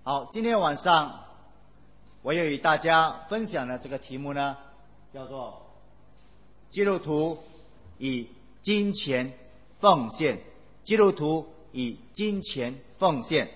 好，今天晚上我要与大家分享的这个题目呢，叫做基督徒以金钱奉献。基督徒以金钱奉献，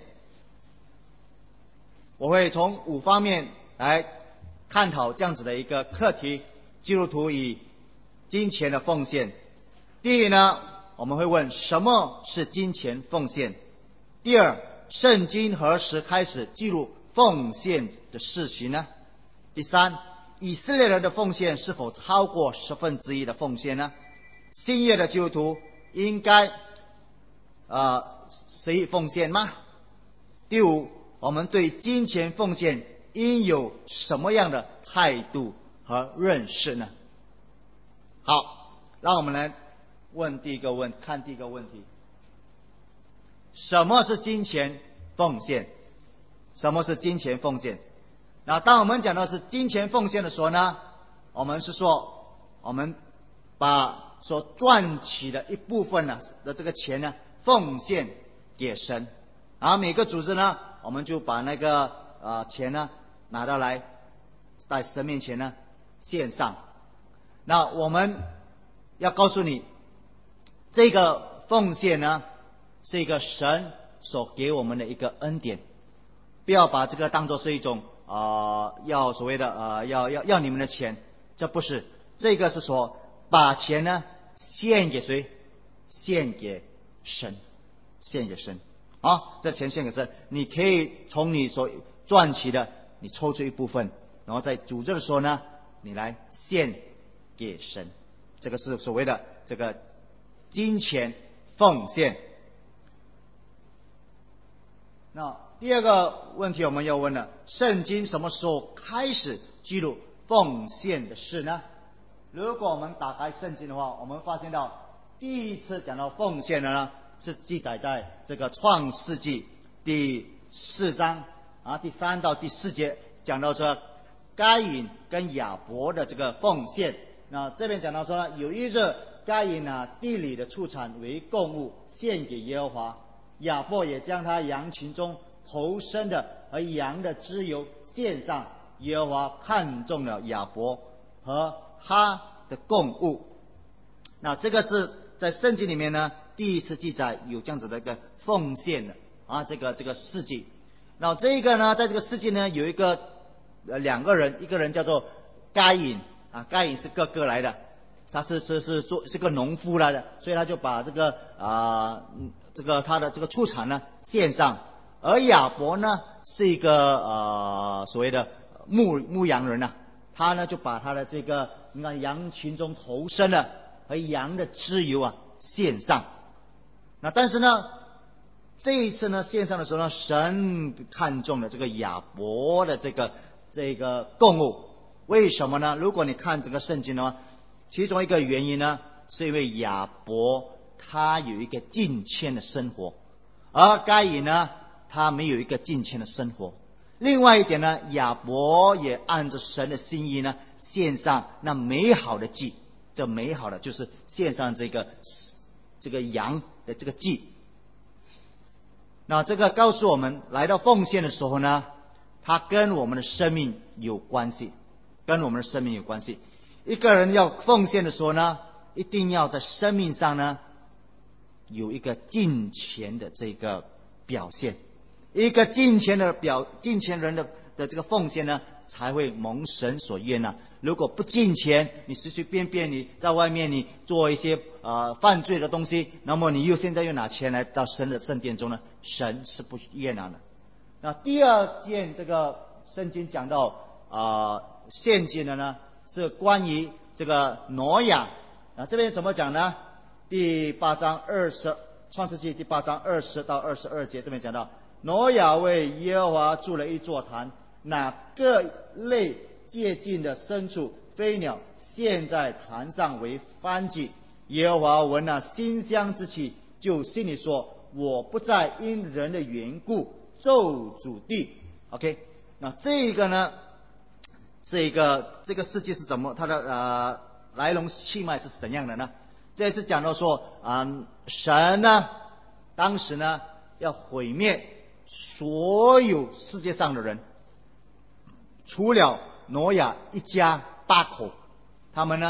我会从5方面来探讨这样子的一个课题：基督徒以金钱的奉献。第一呢，我们会问什么是金钱奉献？第二，圣经何时开始记录奉献的事情呢？第三，以色列人的奉献是否超过1/10的奉献呢？新约的基督徒应该谁奉献吗？第五，我们对金钱奉献应有什么样的态度和认识呢？好，让我们来看第一个问题：什么是金钱奉献？什么是金钱奉献？那当我们讲到是金钱奉献的时候呢，我们是说我们把所赚取的一部分的这个钱呢奉献给神，然后每个组织呢，我们就把那个钱呢拿到来在神面前呢献上。那我们要告诉你，这个奉献呢是一个神所给我们的一个恩典，不要把这个当作是一种要所谓的要你们的钱，这不是，这个是说把钱呢献给谁？献给神，献给神。这钱献给神，你可以从你所赚取的，你抽出一部分，然后在主日的时候呢，你来献给神，这个是所谓的这个金钱奉献。那第二个问题我们要问了，圣经什么时候开始记录奉献的事呢？如果我们打开圣经的话，我们发现到第一次讲到奉献的呢，是记载在这个创世纪第4章第3到第4节，讲到这该隐跟亚伯的这个奉献。那这边讲到说呢，有一日该隐地里的出产为供物献给耶和华，亚伯也将他羊群中头生的和羊的脂油献上，耶和华看中了亚伯和他的供物。那这个是在圣经里面呢第一次记载有这样子的一个奉献的这个事迹。那这个呢，在这个事迹呢有一个2个人，一个人叫做该隐该隐是哥哥来的，他是个农夫来的，所以他就把这个他的这个出产呢献上。而亚伯呢是一个所谓的牧羊人他呢就把他的这个羊群中头生的和羊的脂油献上。那但是呢，这一次呢献上的时候呢，神看中了这个亚伯的这个供物。为什么呢？如果你看这个圣经的话，其中一个原因呢，是因为亚伯他有一个敬虔的生活，而该隐呢他没有一个敬虔的生活。另外一点呢，亚伯也按着神的心意呢献上那美好的祭，这美好的就是献上这个羊的这个祭。那这个告诉我们，来到奉献的时候呢，它跟我们的生命有关系，跟我们的生命有关系。一个人要奉献的时候呢，一定要在生命上呢有一个敬虔的这个表现。一个敬虔人的这个奉献呢，才会蒙神所悦纳。如果不敬虔，你随随便便你在外面你做一些犯罪的东西，那么你现在又拿钱来到神的圣殿中呢，神是不悦纳的。那第二件这个圣经讲到献祭的呢，是关于这个挪亚。这边怎么讲呢？创世纪第8章20到22节，这边讲到，挪亚为耶和华筑了一座坛，拿各类接近的牲畜飞鸟献在坛上为燔祭。耶和华闻了馨香之气，就心里说，我不再因人的缘故咒诅地。 OK， 那这个呢是这个世界是怎么，它的来龙去脉是怎样的呢？这是讲到说神呢当时呢要毁灭所有世界上的人，除了挪亚一家8口，他们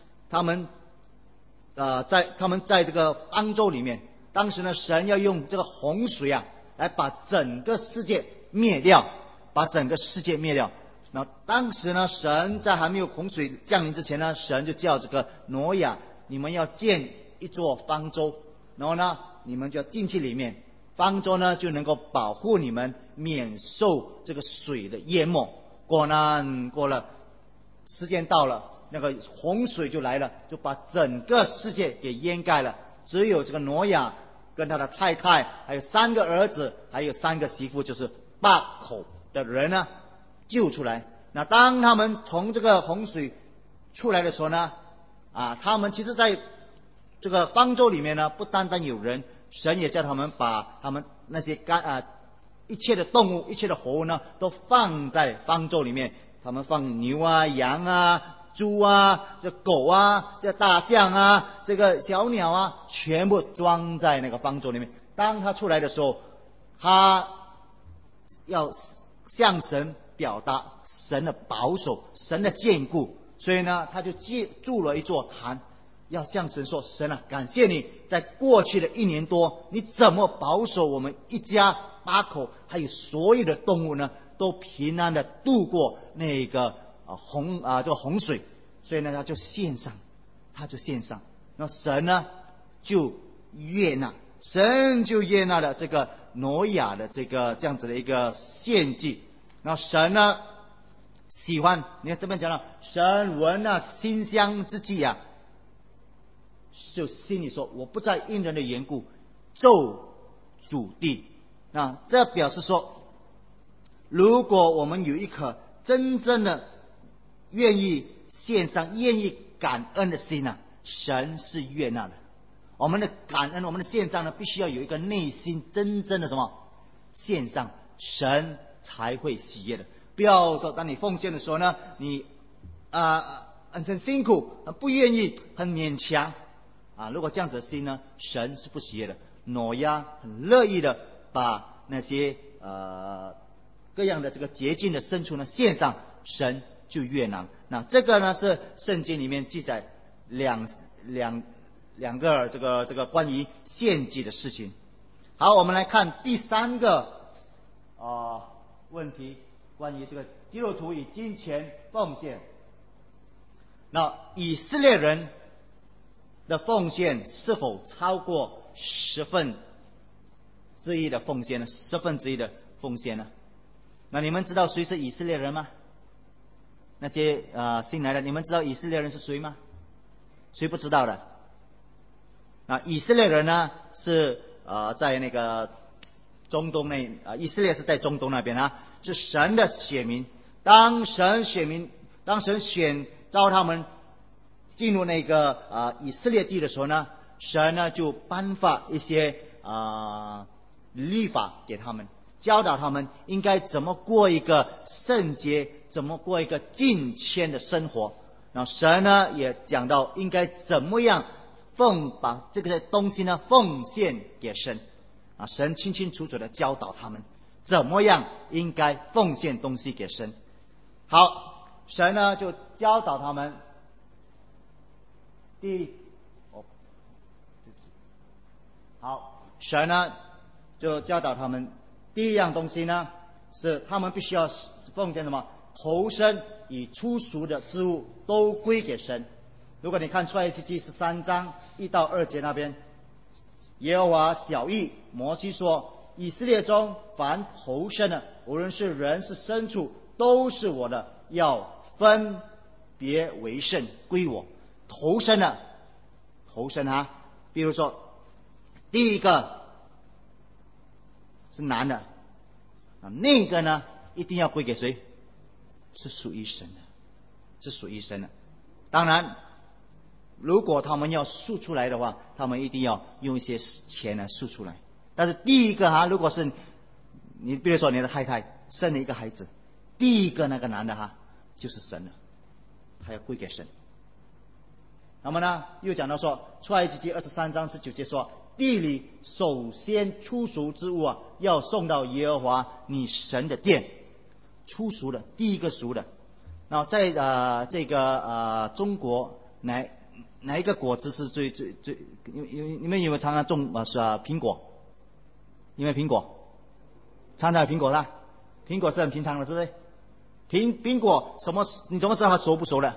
在这个方舟里面。当时呢，神要用这个洪水啊，来把整个世界灭掉，把整个世界灭掉。那当时呢，神在还没有洪水降临之前呢，神就叫这个挪亚，你们要建一座方舟，然后呢，你们就要进去里面，方舟呢就能够保护你们免受这个水的淹没。果然过了时间到了，那个洪水就来了，就把整个世界给淹盖了。只有这个挪亚跟他的太太，还有3个儿子，还有3个媳妇，就是8口的人呢救出来。那当他们从这个洪水出来的时候呢，他们其实在这个方舟里面呢，不单单有人，神也叫他们把他们那些一切的动物、一切的活物呢，都放在方舟里面。他们放牛啊、羊啊、猪啊、这狗啊、这大象啊、这个小鸟啊，全部装在那个方舟里面。当他出来的时候，他要向神表达神的保守、神的坚固，所以呢，他就筑了一座坛，要向神说：神啊，感谢你在过去的1年多，你怎么保守我们一家8口，还有所有的动物呢，都平安的度过那个这个洪水。所以呢，他就献上。那神呢就悦纳，神就悦纳了这个挪亚的这样子的一个献祭。然后神呢喜欢，你看这边讲了，神闻了馨香之祭啊，就心里说：我不再因人的缘故咒诅地。那这表示说，如果我们有一颗真正的愿意献上、愿意感恩的心啊，神是悦纳的。我们的感恩、我们的献上呢，必须要有一个内心真正的什么献上，神才会喜悦的。不要说当你奉献的时候呢，你很辛苦、很不愿意、很勉强如果这样子的心呢，神是不喜悦的。挪亚很乐意的把那些各样的这个洁净的牲畜呢献上，神就悦纳。那这个呢是圣经里面记载两个这个关于献祭的事情。好，我们来看第3个问题，关于这个基督徒以金钱奉献。那以色列人的奉献是否超过1/10的奉献呢？1/10的奉献呢？那你们知道谁是以色列人吗？那些新来的，你们知道以色列人是谁吗？谁不知道的？以色列人呢是在那个中东以色列是在中东那边是神的选民。当神选召他们进入那个以色列地的时候呢，神呢就颁发一些律法给他们，教导他们应该怎么过一个圣洁、怎么过一个敬虔的生活。然后神呢也讲到应该怎么样把这个东西呢奉献给神神清清楚楚的教导他们怎么样应该奉献东西给神。好，神呢就教导他们神呢就教导他们第一样东西呢是他们必须要奉献什么？头生与初熟的之物都归给神。如果你看出埃及记13章1到2节那边，耶和华晓谕摩西说：以色列中凡头生的，无论是人是牲畜，都是我的，要分别为圣归我。头生的，比如说第一个是男的那个呢一定要归给谁？是属于神的。当然如果他们要赎出来的话，他们一定要用一些钱来赎出来。但是第一个如果是你比如说你的太太生了一个孩子，第一个那个男的就是神的，他要归给神。那么呢又讲到说出埃及记23章19节说， 地里首先出熟之物啊，要送到耶和华你神的殿。出熟的，第一个熟的。然后在这个中国哪一个果子是最？你们有没有常常种苹果？因为苹果常常有苹果的，苹果是很平常的，是不是？苹果你怎么知道它熟不熟的？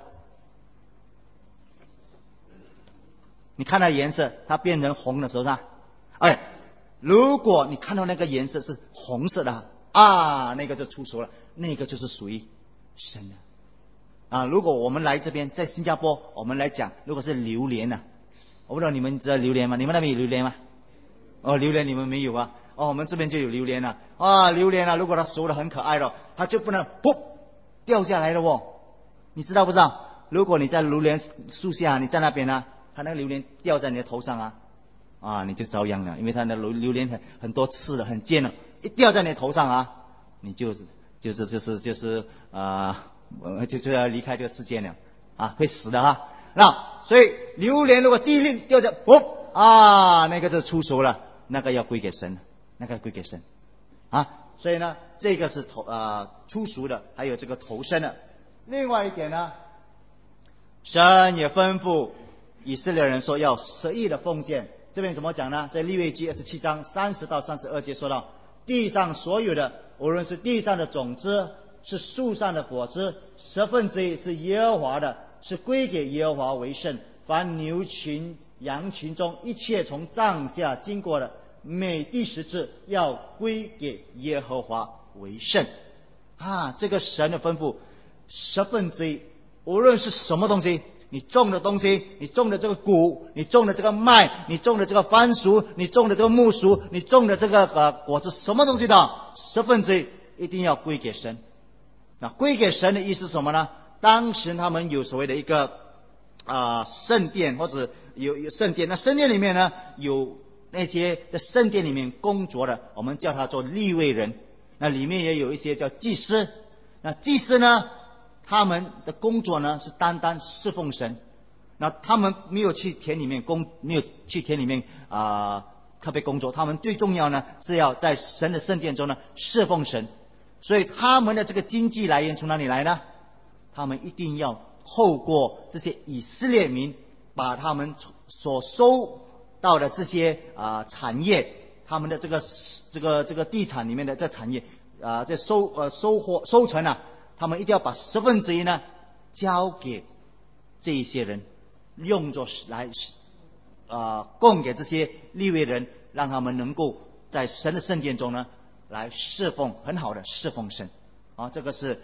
你看它颜色，它变成红的时候，如果你看到那个颜色是红色的那个就出熟了，那个就是属于神的如果我们来这边，在新加坡，我们来讲，如果是榴莲我不知道你们知道榴莲吗？你们那边有榴莲吗？榴莲你们没有啊？我们这边就有榴莲了榴莲如果它熟的很可爱的，它就不能噗掉下来了你知道不知道？如果你在榴莲树下，你在那边它那个榴莲掉在你的头上你就遭殃了，因为它的榴莲很多刺的，很尖的，一掉在你的头上你就是要离开这个世界了会死的所以榴莲如果第一粒掉下，那个就出熟了，那个要归给神，所以呢，这个是出熟的，还有这个头生的。另外一点呢，神也吩咐以色列人说要10亿的奉献。这边怎么讲呢？在利未记27章30到32节说到，地上所有的，无论是地上的种子，是树上的果子，1/10是耶和华的，是归给耶和华为圣。凡牛群羊群中一切从帐下经过的，每第10次要归给耶和华为圣这个神的吩咐，1/10，无论是什么东西，你种的东西，你种的这个谷，你种的这个麦，你种的这个番薯，你种的这个木薯，你种的这个果子，什么东西的1/10一定要归给神。归给神的意思是什么呢？当时他们有所谓的一个圣殿，或者有圣殿，那圣殿里面呢，有那些在圣殿里面工作的，我们叫他做利未人。那里面也有一些叫祭司。那祭司呢，他们的工作呢是单单侍奉神。那他们没有去田里面特别工作，他们最重要呢是要在神的圣殿中呢侍奉神。所以他们的这个经济来源从哪里来呢？他们一定要透过这些以色列民，把他们所收到的这些产业，他们的这个地产里面的这产业这收成他们一定要把1/10呢交给这一些人，用作来供给这些利未人，让他们能够在神的圣殿中呢来侍奉，很好的侍奉神这个是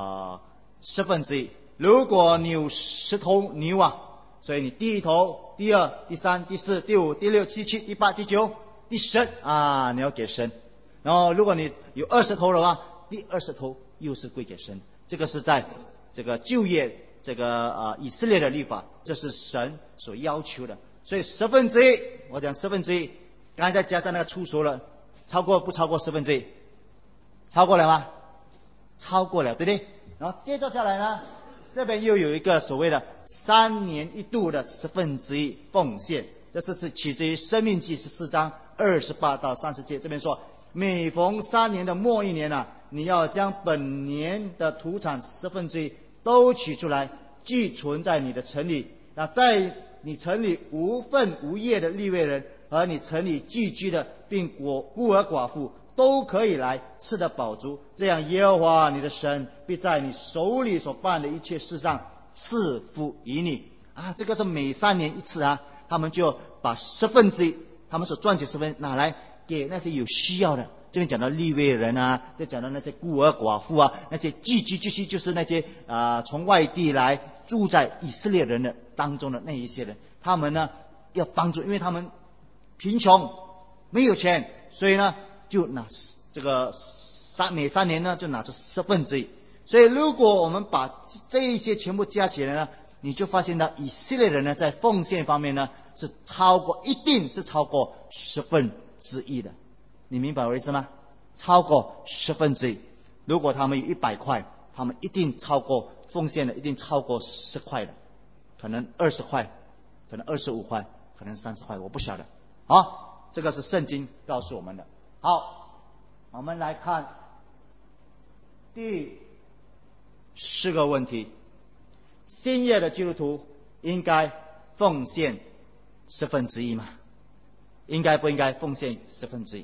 1/10。如果你有10头牛所以你第1头、第2、第3、第4、第5、第6、第7、第8、第9、第10你要给神。然后如果你有20头的话，第20头又是归给神。这个是在这个旧约这个以色列的律法，这是神所要求的。所以1/10，我讲1/10，刚才再加上那个出熟了，不超过1/10？超过了吗？超过了，对不对？然后接着下来呢，这边又有一个所谓的3年1度的1/10奉献，这是取自于申命记14章28到30节。这边说，每逢3年的末1年你要将本年的土产1/10都取出来，寄存在你的城里。那在你城里无分无业的利未人和你城里寄居的，并孤儿寡妇都可以来吃得饱足，这样耶和华你的神必在你手里所办的一切事上赐福于你这个是每3年一次他们就把1/10他们所赚取1/10拿来给那些有需要的。这边讲到利未人就讲到那些孤儿寡妇那些寄居就是那些从外地来住在以色列人的当中的那一些人，他们呢要帮助，因为他们贫穷没有钱，所以呢就拿这个每3年呢就拿出1/10。所以如果我们把这一些全部加起来呢，你就发现到以色列人呢在奉献方面呢是一定是超过1/10的。你明白我意思吗？超过1/10。如果他们有100块，他们一定奉献的一定超过10块的，可能20块，可能25块，可能30块，我不晓得这个是圣经告诉我们的。好，我们来看第4个问题：新约的基督徒应该奉献1/10吗？应该不应该奉献1/10？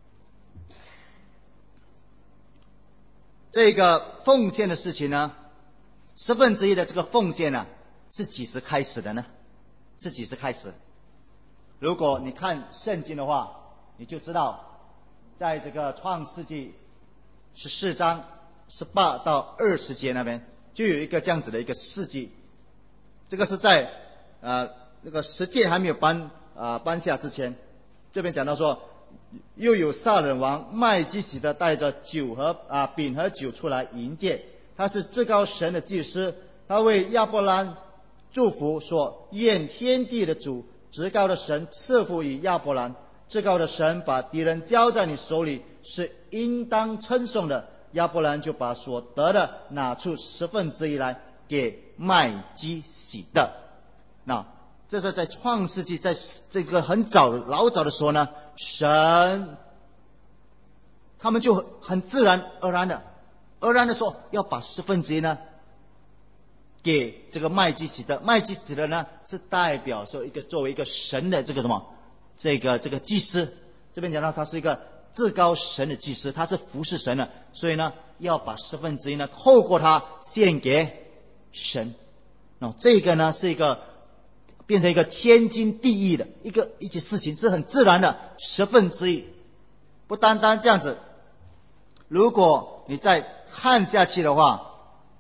这个奉献的事情呢，1/10的这个奉献呢，是几时开始的呢？是几时开始？如果你看圣经的话，你就知道，在这个创世纪14章18到20节那边，就有一个这样子的一个事迹。这个是在那个十诫还没有颁下之前，这边讲到说，又有撒冷王麦基洗德带着饼和酒出来迎接，他是至高神的祭司，他为亚伯兰祝福说：愿天地的主至高的神赐福于亚伯兰，至高的神把敌人交在你手里，是应当称颂的。亚伯兰就把所得的拿出1/10来给麦基洗德。那这是在创世纪，在这个老早的时候呢，神他们就很自然而然的说要把1/10呢给这个麦基洗德。麦基洗德呢是代表说作为一个神的这个这个祭司，这边讲到他是一个至高神的祭司，他是服侍神的，所以呢要把1/10呢透过他献给神。这个呢是变成一个天经地义的一件事情，是很自然的1/10。不单单这样子，如果你再看下去的话，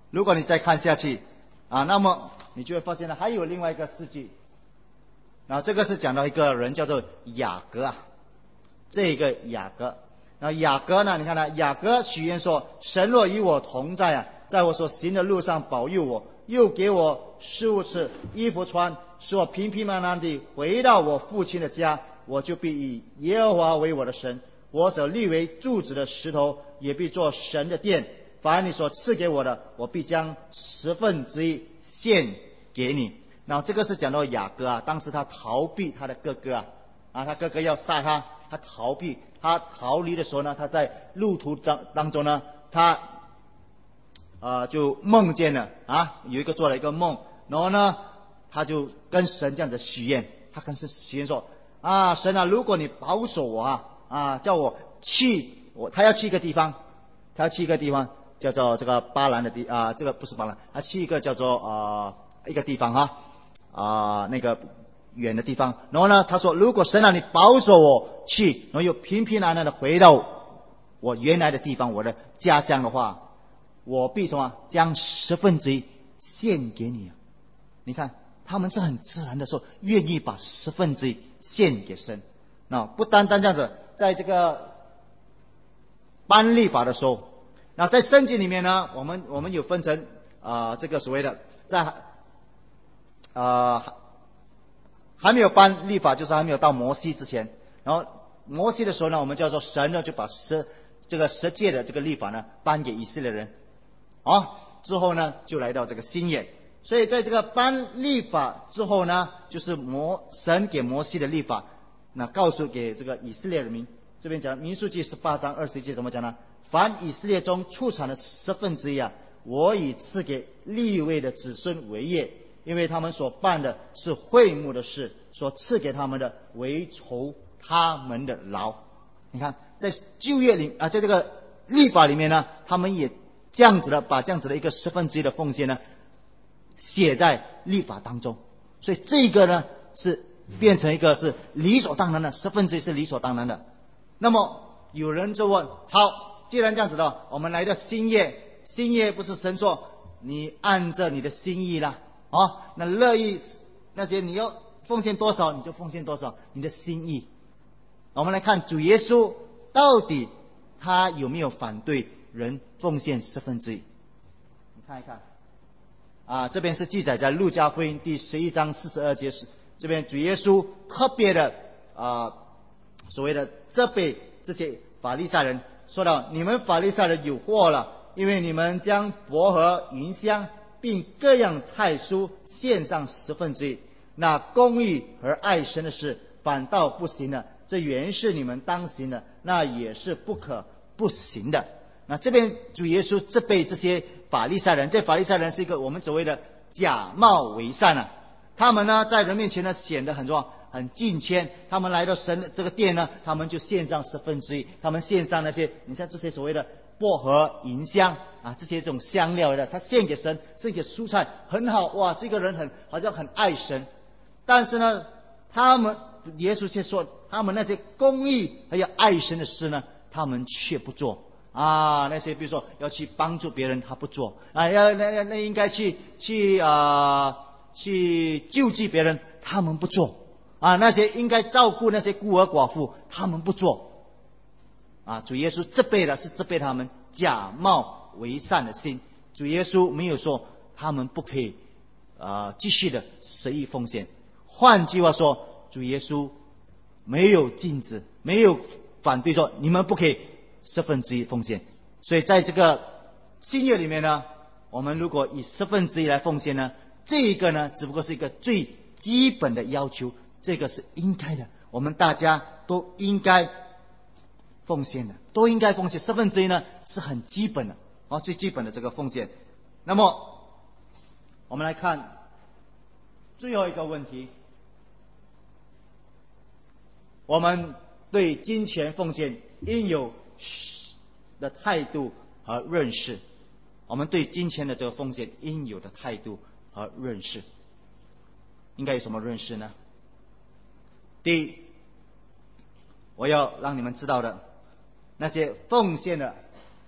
那么你就会发现呢，还有另外一个事迹。这个是讲到一个人叫做雅各这个雅各。雅各呢，你看呢，雅各许愿说：神若与我同在在我所行的路上保佑我，又给我食物吃，衣服穿，使我平平安安地回到我父亲的家，我就必以耶和华为我的神，我所立为柱子的石头也必做神的殿。凡你所赐给我的，我必将1/10献给你。这个是讲到雅各当时他逃避他的哥哥他哥哥要杀他，他逃避，他逃离的时候呢，他在路途当中呢，他就梦见了做了一个梦，然后呢他就跟神这样子许愿，他跟神许愿说神如果你保守我叫我去，他要去一个地方，叫做这个巴兰的这个不是巴兰，他去一个叫做一个地方那个远的地方。然后呢他说，如果神你保守我去，然后又平平安安的回到我原来的地方，我的家乡的话，我必将1/10献给你。你看他们是很自然的说愿意把1/10献给神。不单单这样子，在这个颁律法的时候，在圣经里面呢，我们有分成这个所谓的在还没有颁律法，就是还没有到摩西之前。然后摩西的时候呢，我们叫做神呢就把这个10诫的这个律法呢颁给以色列人之后呢就来到这个新约。所以在这个颁律法之后呢，就是神给摩西的律法，告诉给这个以色列人民。这边讲民数记18章20节怎么讲呢？凡以色列中出产的1/10我已赐给利未的子孙为业，因为他们所办的是会幕的事，所赐给他们的为酬他们的劳。你看在旧约里在这个律法里面呢，他们也这样子的把这样子的一个1/10的奉献呢写在律法当中。所以这个呢是变成一个是理所当然的，1/10是理所当然的。那么有人就问，好，既然这样子的，我们来到新约不是神说你按着你的心意啦那乐意那些你要奉献多少你就奉献多少，你的心意。我们来看主耶稣到底他有没有反对人奉献1/10？你看一看这边是记载在路加福音第11章42节，这边主耶稣特别的所谓的责备这些法利赛人，说到你们法利赛人有祸了，因为你们将薄荷、芸香并各样菜蔬献上1/10，那公义和爱神的事反倒不行了。 这原是你们当行的，那也是不可不行的。那这边主耶稣责备这些法利赛人，这法利赛人是一个我们所谓的假冒为善啊。他们呢在人面前呢显得很什么，很敬谦。他们来到神的这个殿呢，他们就献上1/10，他们献上那些你像这些所谓的薄荷、银香啊，这些这种香料的，他献给神，献给蔬菜，很好哇，这个人好像很爱神。但是呢，耶稣却说，他们那些公义还有爱神的事呢，他们却不做啊。那些比如说要去帮助别人，他不做啊；那应该去救济别人，他们不做啊；那些应该照顾那些孤儿寡妇，他们不做啊。主耶稣责备他们假冒为善的心。主耶稣没有说他们不可以继续的随意奉献。换句话说，主耶稣没有禁止，没有反对说你们不可以1/10奉献。所以在这个新约里面呢，我们如果以1/10来奉献呢，这个呢只不过是一个最基本的要求，这个是应该的，我们大家都应该奉献的，都应该奉献。1/10呢是很基本的最基本的这个奉献。那么我们来看最后一个问题，我们对金钱奉献应有的态度和认识。我们对金钱的这个奉献应有的态度和认识，应该有什么认识呢？第一，我要让你们知道的，那些奉献的，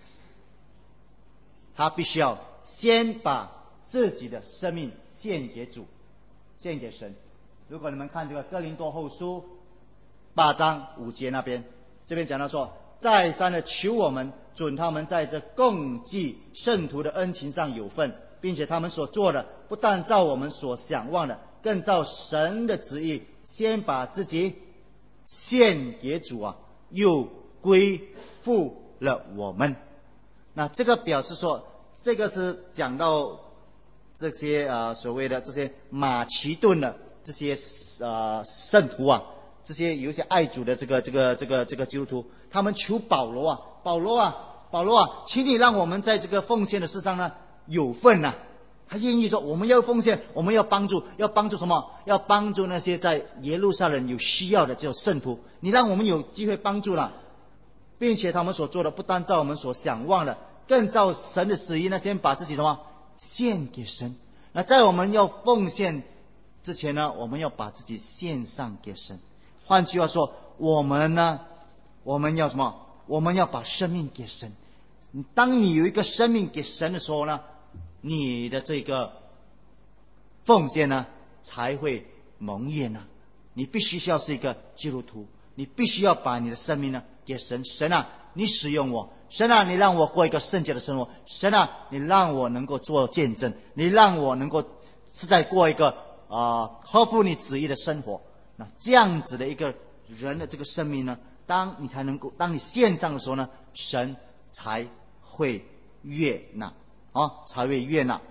他必须要先把自己的生命献给主，献给神。如果你们看这个哥林多后书8章5节那边，这边讲到说，再三的求我们准他们在这共济圣徒的恩情上有份，并且他们所做的不但照我们所想望的，更照神的旨意，先把自己献给主又归附了我们。那这个表示说，这个是讲到这些所谓的这些马其顿的这些圣徒这些有一些爱主的这个基督徒，他们求保罗请你让我们在这个奉献的事上呢有份他愿意说，我们要奉献，我们要帮助什么？要帮助那些在耶路撒冷有需要的这种圣徒，你让我们有机会帮助了，并且他们所做的不单照我们所想望的，更照神的旨意呢，先把自己什么献给神。那在我们要奉献之前呢，我们要把自己献上给神。换句话说，我们要什么？我们要把生命给神。当你有一个生命给神的时候呢，你的这个奉献呢才会蒙验你必须要是一个基督徒，你必须要把你的生命呢给神。神你使用我，神你让我过一个圣洁的生活，神你让我能够做见证，你让我能够是在过一个合乎你旨意的生活。那这样子的一个人的这个生命呢，当你献上的时候呢，神才会悦纳才会悦纳。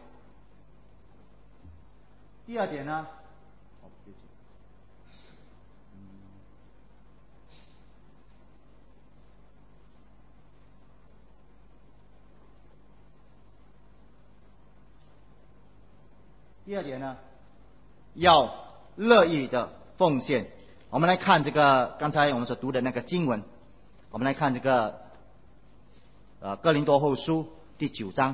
第二点呢，要乐意的奉献。我们来看这个刚才我们所读的那个经文，我们来看这个哥林多后书第9章，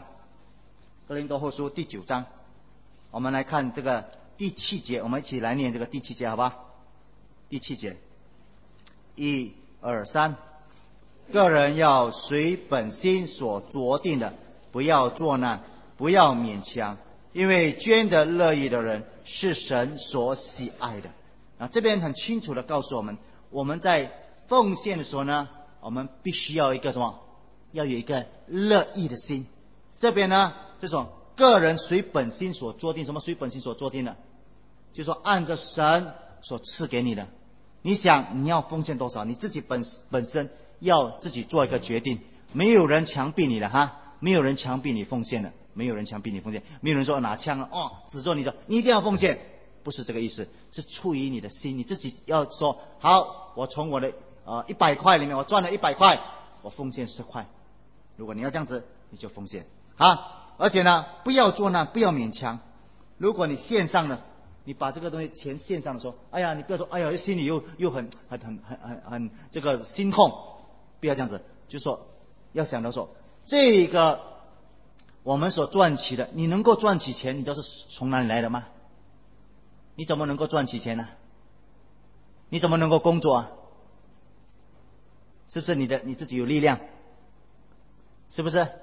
我们来看这个第7节，我们一起来念这个第7节好吧？第7节，1、2、3，个人要随本心所酌定的，不要作难，不要勉强，因为捐得乐意的人是神所喜爱的。这边很清楚的告诉我们，我们在奉献的时候呢，我们必须要一个什么？要有一个乐意的心。这边呢，这种个人随本心所酌定，什么随本心所酌定的？就是说按照神所赐给你的，你想你要奉献多少，你自己本身要自己做一个决定，没有人强逼你的没有人强逼你奉献的，没有人说拿枪了指着你说你一定要奉献，不是这个意思，是出于你的心，你自己要说好， 我从我的100块里面我赚了100块，我奉献10块。如果你要这样子，你就奉献啊！而且呢，不要做呢，不要勉强。如果你线上的，你把这个东西钱线上的时候，哎呀，你不要说，哎呀，心里又很这个心痛，不要这样子，就说要想到说，这个我们所赚取的，你能够赚取钱，你知道是从哪里来的吗？你怎么能够赚取钱呢？你怎么能够工作啊？是不是你自己有力量？是不是？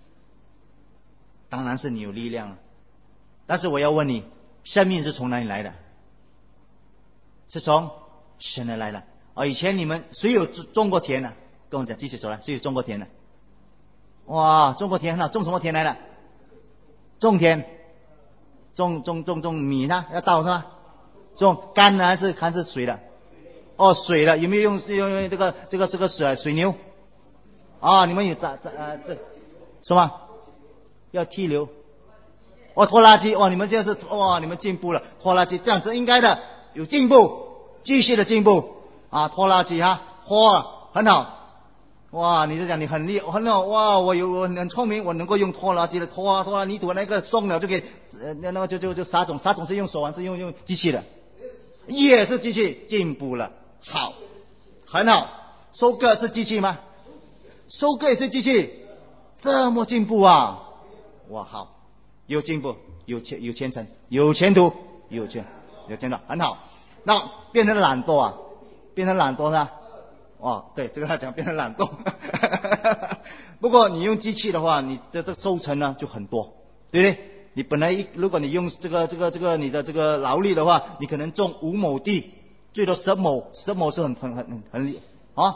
当然是你有力量了。但是我要问你，生命是从哪里来的？是从神而来的。以前你们谁有种过田呢？跟我讲，继续说来，谁有种过田呢？哇，种过田很好，种什么田来的？种田，种米呢？要稻是吧？种干的还是水的？水的，有没有用这个水牛？你们有这什么？要踢牛？拖拉机，你们现在是你们进步了，拖拉机这样是应该的，有进步，继续的进步拖拉机拖很好。你是讲你很厉害很好我很聪明，我能够用拖拉机的拖泥土那个松了就可以那么就撒种是用手还是用机器的？也是机器，进步了，好，很好。收割是机器吗？收割也是机器，这么进步哇，好，有进步，有前程，有前途，有前途，很好。那变成懒惰变成懒惰呢？对，这个他讲变成懒惰。不过你用机器的话，你的这收成呢就很多，对不对？你本来如果你用这个你的这个劳力的话，你可能种5亩地，最多10亩是很厉害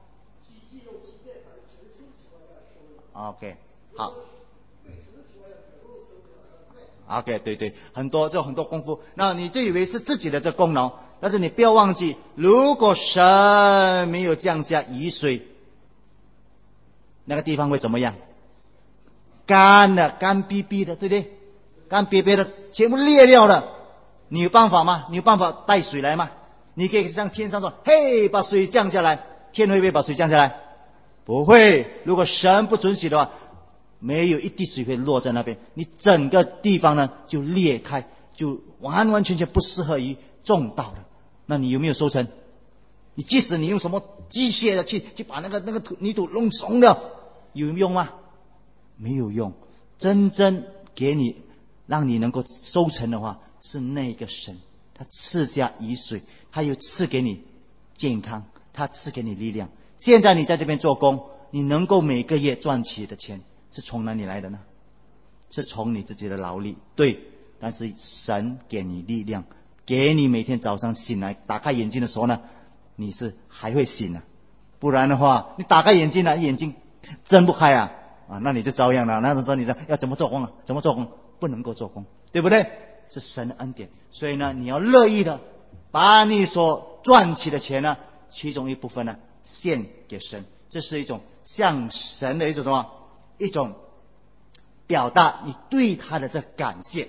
OK， 好。OK， 对，很多功夫。那你就以为是自己的这功劳，但是你不要忘记，如果神没有降下雨水，那个地方会怎么样？干逼逼的，对不对？干瘪瘪的，全部裂掉了。你有办法吗？你有办法带水来吗？你可以向天上说：“嘿，把水降下来。”天会不会把水降下来？不会。如果神不准许的话，没有一滴水会落在那边，你整个地方呢就裂开，就完完全全不适合于种稻了。那你有没有收成？你即使你用什么机械的去把那个泥土弄松掉，有用吗？没有用。真正给你让你能够收成的话，是那个神，他赐下雨水，他又赐给你健康，他赐给你力量。现在你在这边做工，你能够每个月赚取的钱是从哪里来的呢？是从你自己的劳力，对。但是神给你力量，给你每天早上醒来打开眼睛的时候呢，你是还会醒不然的话，你打开眼睛眼睛睁不开那你就遭殃了。那时候你说要怎么做工怎么做工？不能够做工，对不对？是神的恩典。所以呢，你要乐意的把你所赚取的钱呢，其中一部分呢献给神，这是一种向神的一种什么？一种表达你对他的这感谢。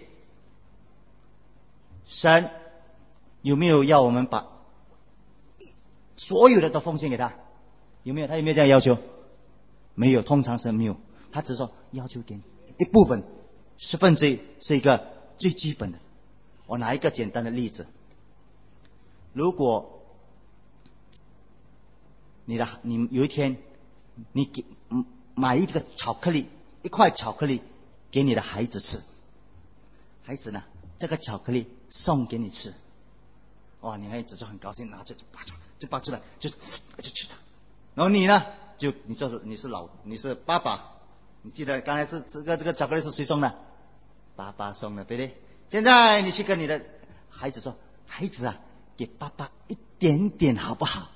神有没有要我们把所有的都奉献给他？有没有？他有没有这样要求？没有，通常神没有，他只是说要求给你一部分1/10是一个最基本的。我拿一个简单的例子，如果你有一天你买一个巧克力，一块巧克力给你的孩子吃，孩子呢这个巧克力送给你吃，你孩子就很高兴，拿着就拔出来就吃它。然后你呢你是爸爸，你记得刚才是这个巧克力是谁送的？爸爸送的，对不对？现在你去跟你的孩子说，孩子给爸爸一点点好不好？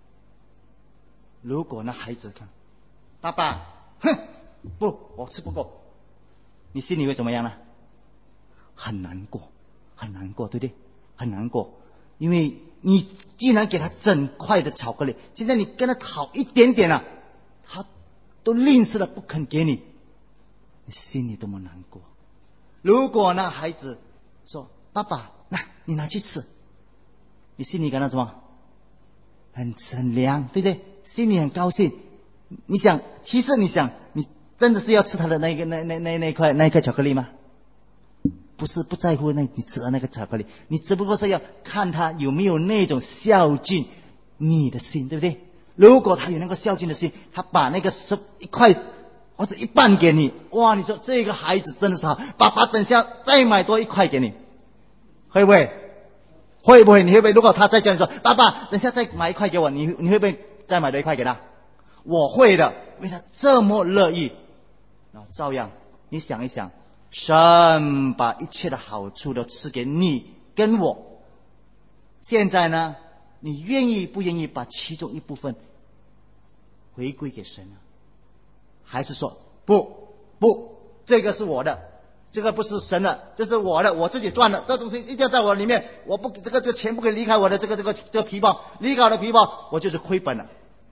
如果那孩子看爸爸，不，我吃不够，你心里会怎么样呢？很难过，对不对？很难过，因为你既然给他整块的巧克力，现在你跟他讨一点点他都吝啬了，不肯给你，你心里多么难过。如果那孩子说：“爸爸，你拿去吃。”你心里感到什么？ 很凉，对不对？心里很高兴。你想，其实你想，你真的是要吃他的那一块巧克力吗？不是不在乎你吃的那个巧克力，你只不过是要看他有没有那种孝敬你的心，对不对？如果他有那个孝敬的心，他把那个一块或者一半给你，哇！你说这个孩子真的是好，爸爸等下再买多一块给你，会不会？会不会？你会不会？如果他再叫你说，爸爸等下再买一块给我，你会不会再买多一块给他？我会的，因为他这么乐意。然后照样，你想一想，神把一切的好处都赐给你跟我，现在呢，你愿意不愿意把其中一部分回归给神呢？还是说不，这个是我的，这个不是神的，这是我的，我自己赚的，这东西一定要在我里面，我不这个钱不可以离开我的这个皮包，离开我的皮包，我就是亏本了。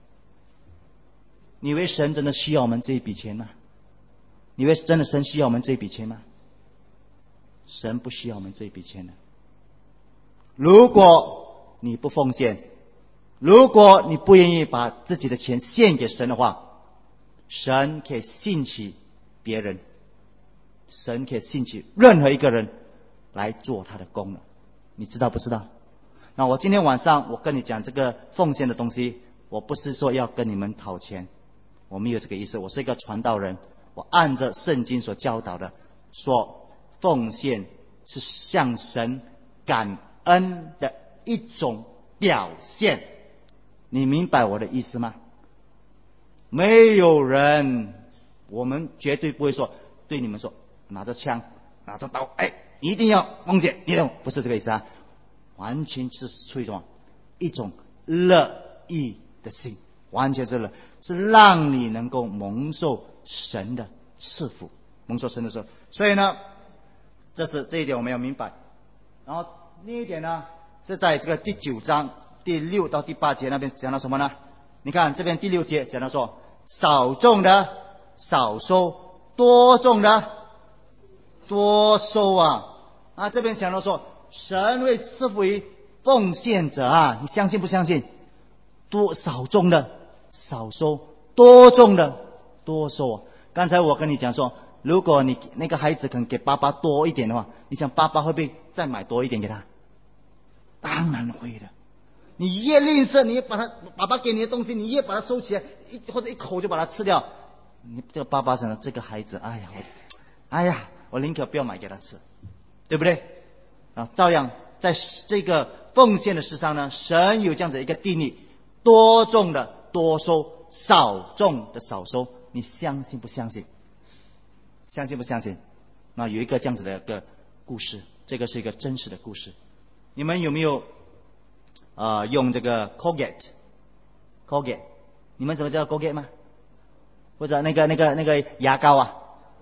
你以为神真的需要我们这一笔钱吗？你以为真的神需要我们这一笔钱吗？神不需要我们这一笔钱的。如果你不奉献，如果你不愿意把自己的钱献给神的话，神可以兴起别人，神可以兴起任何一个人来做他的功了，你知道不知道？那我今天晚上我跟你讲这个奉献的东西，我不是说要跟你们讨钱，我没有这个意思。我是一个传道人，我按着圣经所教导的说，奉献是向神感恩的一种表现，你明白我的意思吗？没有人，我们绝对不会说对你们说拿着枪拿着刀，一定要奉献，你懂？不是这个意思啊，完全是出于一种乐意的心，完全是让你能够蒙受神的赐福，蒙受神的赐福。所以呢，这一点我们要明白。然后另一点呢，是在这个第9章第6到第8节那边讲到什么呢？你看这边第6节讲到说，少种的少收，多种的多收啊！这边讲到说，神会赐福于奉献者啊，你相信不相信？少种的少收，多种的多收。刚才我跟你讲说，如果你那个孩子肯给爸爸多一点的话，你想爸爸会不会再买多一点给他？当然会的。你越吝啬，你越把他爸爸给你的东西，你越把它收起来，或者一口就把它吃掉。你这个爸爸想这个孩子，我宁可不要买给他吃，对不对？照样在这个奉献的事上呢，神有这样子一个定义：多种的多收，少种的少收。你相信不相信？相信不相信？那有一个这样子的一个故事，这个是一个真实的故事。你们有没有用这个 Colgate？ 你们怎么知道 Colgate 吗？或者那个牙膏啊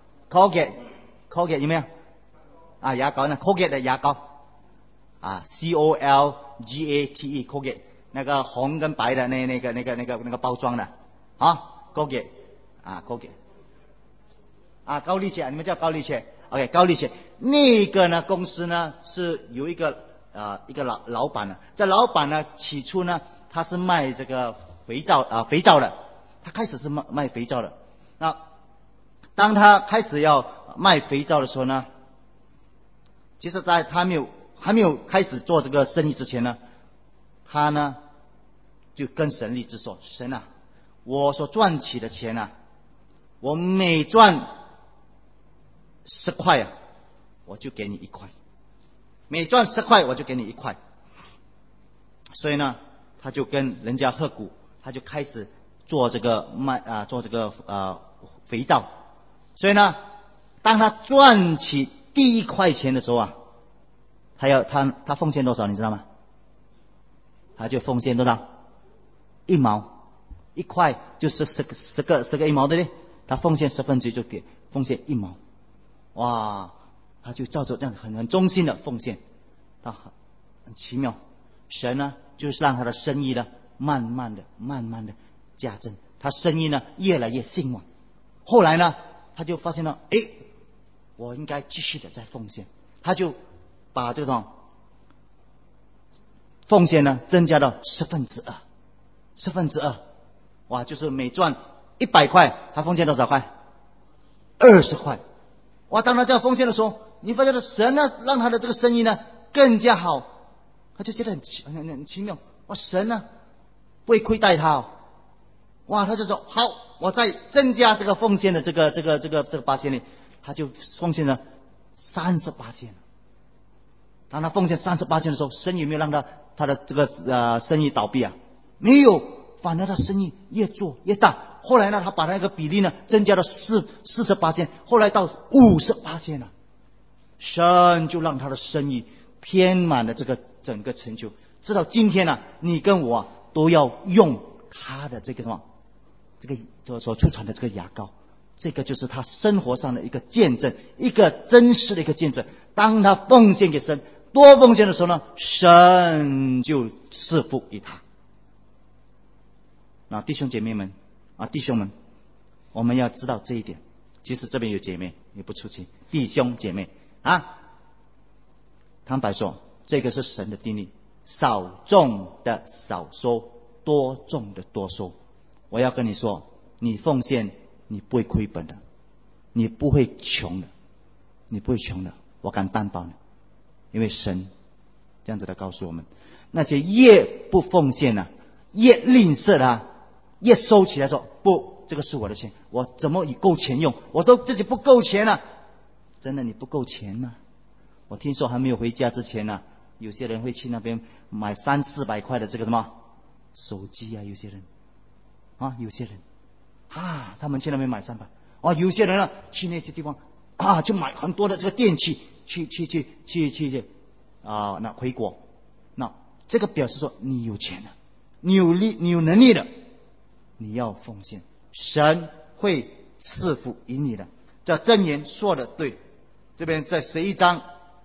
Colgate 有没有牙膏呢？ Colgate 的牙膏Colgate Colgate 那个红跟白的那个包装的Colgate Colgate 高丽切，你们叫高丽切 OK 高丽切。那个呢公司呢是有一个老板呢，这老板呢起初呢他是卖这个肥皂的，他开始是卖肥皂的。那当他开始要卖肥皂的时候呢，其实在他还没有开始做这个生意之前呢，他呢就跟神立志说，神啊，我所赚取的钱我每赚10块我就给你1块，每赚10块我就给你1块。所以呢他就跟人家合股，他就开始做这个肥皂。所以呢当他赚起第1块钱的时候他奉献多少你知道吗？他就奉献多少？1毛，1块就是10个1毛，对不对？他奉献1/10就给奉献1毛。哇，他就照着这样很忠心的奉献，他很奇妙。神呢就是让他的生意呢慢慢的加增，他生意呢越来越兴旺。后来呢他就发现了我应该继续的再奉献，他就把这种奉献呢增加到2/10。 2/4，哇，就是每赚100块，他奉献多少块？20块。哇，当他这样奉献的时候，你发现了神呢，让他的这个生意呢更加好，他就觉得很奇妙。哇，神呢不会亏待他哦。哇，他就说好，我再增加这个奉献的这个8%呢，他就奉献了38%。当他奉献38%的时候，神有没有让他的这个生意倒闭啊？没有，反而他生意越做越大。后来呢，他把那个比例呢增加到48%，后来到58%了。神就让他的生意填满了这个整个成就。直到今天呢，你跟我啊都要用他的这个什么，这个所出产的这个牙膏，这个就是他生活上的一个见证，一个真实的一个见证。当他奉献给神，多奉献的时候呢，神就赐福于他。那弟兄姐妹们啊，弟兄们，我们要知道这一点。其实这边有姐妹，也不出奇，弟兄姐妹啊，坦白说，这个是神的定律，少种的少收，多种的多收。我要跟你说，你奉献，你不会亏本的，你不会穷的，你不会穷的，我敢担保你，因为神这样子的告诉我们，那些越不奉献啊，越吝啬啊，越收起来说不，这个是我的钱，我怎么以够钱用？我都自己不够钱啊！真的你不够钱吗？我听说还没有回家之前呢，有些人会去那边买300-400块的这个什么手机啊，有些人啊，有些人啊，他们去那边买300啊，有些人呢去那些地方啊，就买很多的这个电器，去啊，那回国，那这个表示说你有钱了，你有能力的，你要奉献，神会赐福于你的。这箴言说的对，这边在11章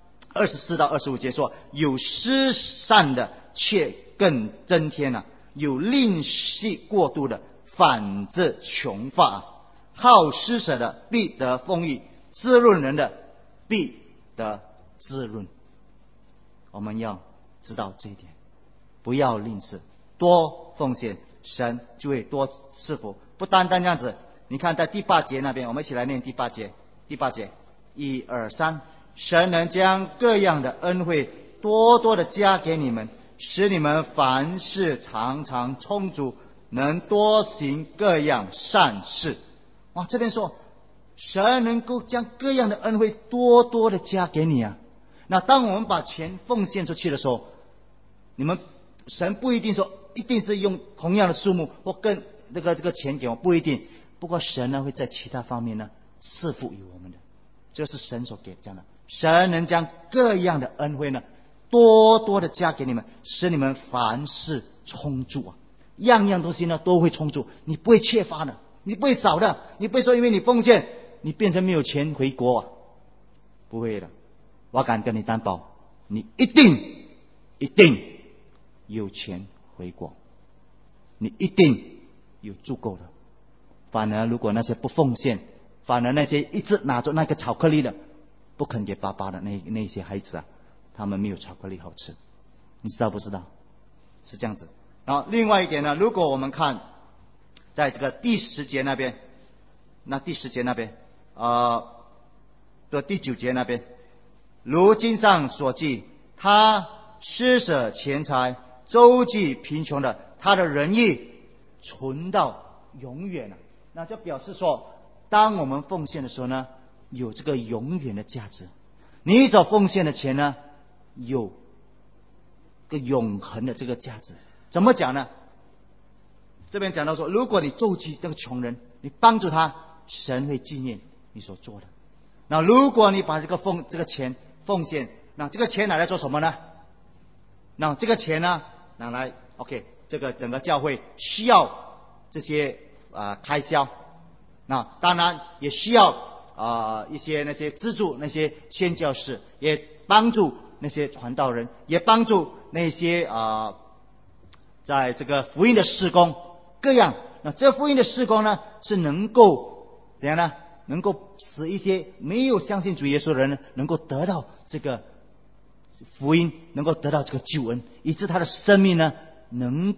24到25节说，有施善的却更增添了，有吝惜过度的反致穷乏，好施舍的必得丰裕，滋润人的必得滋润。我们要知道这一点，不要吝啬，多奉献，神就会多赐福。不单单这样子，你看在第8节那边，我们一起来念第8节。第8节，1、2、3，神能将各样的恩惠多多的加给你们，使你们凡事常常充足，能多行各样善事。哇，这边说神能够将各样的恩惠多多的加给你啊。那当我们把钱奉献出去的时候，你们神不一定说一定是用同样的数目或更这个钱给我，不一定。不过神呢会在其他方面呢赐福于我们的，这是神所给这样的。神能将各样的恩惠呢多多的加给你们，使你们凡事充足啊，样样东西呢都会充足，你不会缺乏的，你不会少的，你不会说因为你奉献你变成没有钱回国啊，不会的。我敢跟你担保，你一定有钱回国，你一定有足够的。反而如果那些不奉献，反而那些一直拿着那个巧克力的不肯给爸爸的那些孩子啊，他们没有巧克力好吃，你知道不知道？是这样子。然后另外一点呢，如果我们看在这个第10节那边，那第10节那边的第9节那边，如经上所记，他施舍钱财，周济贫穷的，他的仁义存到永远了。那就表示说，当我们奉献的时候呢，有这个永远的价值。你所奉献的钱呢，有个永恒的这个价值。怎么讲呢？这边讲到说，如果你周济这个穷人，你帮助他，神会纪念你所做的。那如果你把这个钱奉献，那这个钱拿来做什么呢？那这个钱呢，拿来 OK， 这个整个教会需要这些开销，那当然也需要一些那些资助那些宣教士，也帮助那些传道人，也帮助那些在这个福音的事工各样。那这福音的事工呢，是能够怎样呢？能够使一些没有相信主耶稣的人能够得到这个福音，能够得到这个救恩，以致他的生命呢能够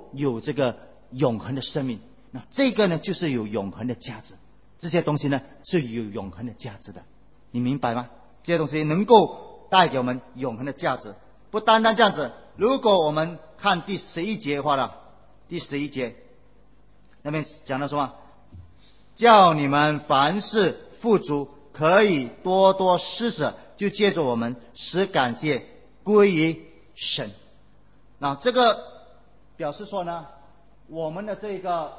有这个永恒的生命。那这个呢，就是有永恒的价值。这些东西呢，是有永恒的价值的，你明白吗？这些东西能够带给我们永恒的价值。不单单这样子，如果我们看第11节的话呢，第11节那边讲到什么？叫你们凡事富足，可以多多施舍，就借着我们使感谢归于神。那这个表示说呢，我们的这个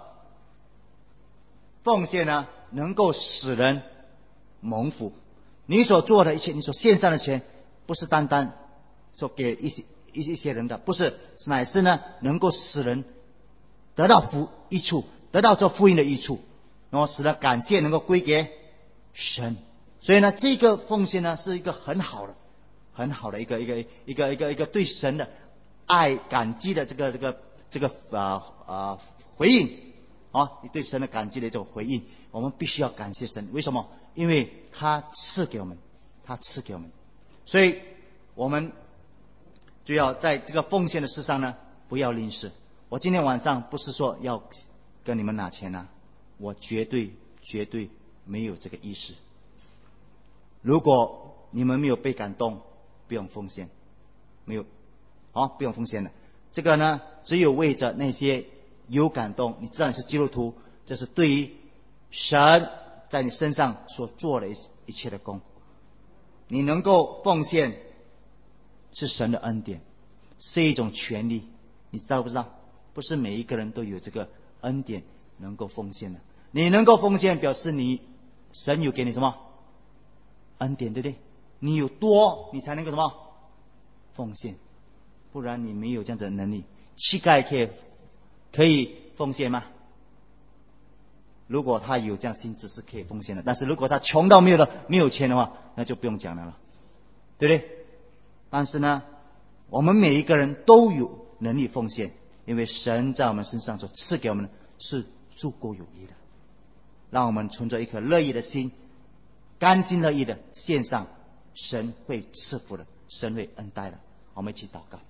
奉献呢，能够使人蒙福。你所做的一切，你所献上的钱，不是单单说给一些人的，不是，乃是呢能够使人得到益处，得到这福音的益处，然后使得感谢能够归给神。所以呢，这个奉献呢是一个很好的一个对神的爱感激的这个回应啊，你对神的感激的这种回应，我们必须要感谢神。为什么？因为他赐给我们，所以我们就要在这个奉献的事上呢，不要吝啬。我今天晚上不是说要跟你们拿钱啊，我绝对没有这个意思。如果你们没有被感动，不用奉献，没有，不用奉献的。这个呢，只有为着那些有感动，你知道你是基督徒，这是对于神在你身上所做的一切的功。你能够奉献，是神的恩典，是一种权利，你知道不知道？不是每一个人都有这个恩典能够奉献的。你能够奉献，表示神有给你什么恩典，对不对？你有多，你才能够什么奉献，不然你没有这样的能力。乞丐可以奉献吗？如果他有这样心智是可以奉献的，但是如果他穷到没有钱的话，那就不用讲了，对不对？但是呢，我们每一个人都有能力奉献，因为神在我们身上所赐给我们的是足够有益的。让我们存着一颗乐意的心，甘心乐意的献上，神会赐福的，神会恩待的。我们一起祷告。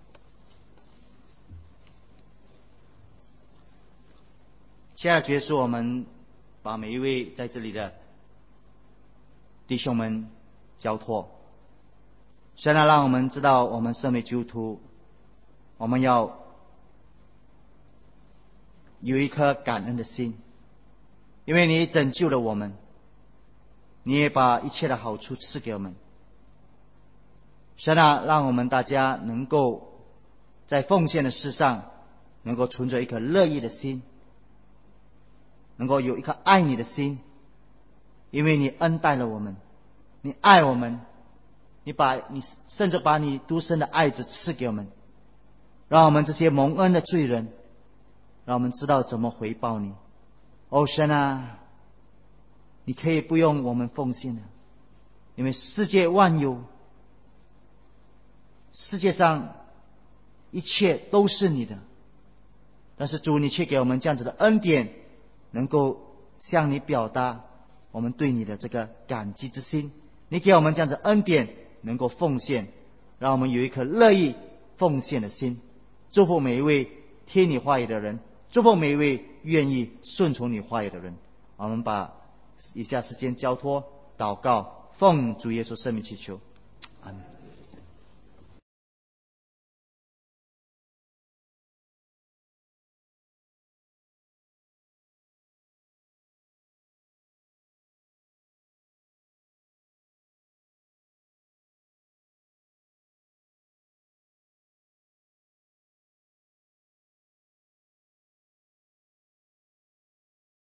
亲爱的主耶稣，我们把每一位在这里的弟兄们交托，神啊，让我们知道，我们身为基督徒，我们要有一颗感恩的心，因为你拯救了我们，你也把一切的好处赐给我们。神啊，让我们大家能够在奉献的事上，能够存着一颗乐意的心，能够有一颗爱你的心，因为你恩待了我们，你爱我们，你甚至把你独生的爱子赐给我们，让我们这些蒙恩的罪人，让我们知道怎么回报你。神啊，你可以不用我们奉献的，因为世界万有，世界上一切都是你的，但是主，你却给我们这样子的恩典，能够向你表达我们对你的这个感激之心。你给我们这样子的恩典，能够奉献，让我们有一颗乐意奉献的心。祝福每一位听你话语的人，祝福每一位愿意顺从你话语的人。我们把以下时间交托祷告，奉主耶稣圣名祈求，阿们。